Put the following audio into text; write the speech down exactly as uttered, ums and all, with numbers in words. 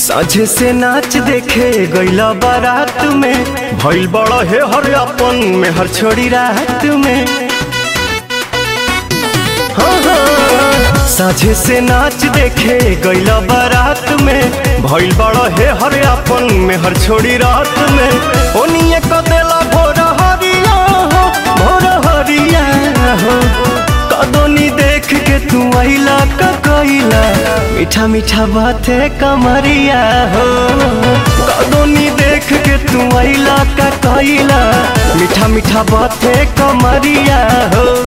साझे से नाच देखे गईला बारात में, भइल बड़ा हे हर अपन में हर छोड़ी रात में। हाँ हाँ। साझे से नाच देखे गईला बारात में, भइल बड़ा हे हर अपन में हर छोड़ी रात में। ओनिए कदेला भोर हरिया हो, भोर हरिया हो। कदोनी देख के तू आइला का कइला, मीठा मीठा बाते कमरिया हो। कदोनी देख के तू आइला का कइला, मीठा मीठा बाते कमरिया हो।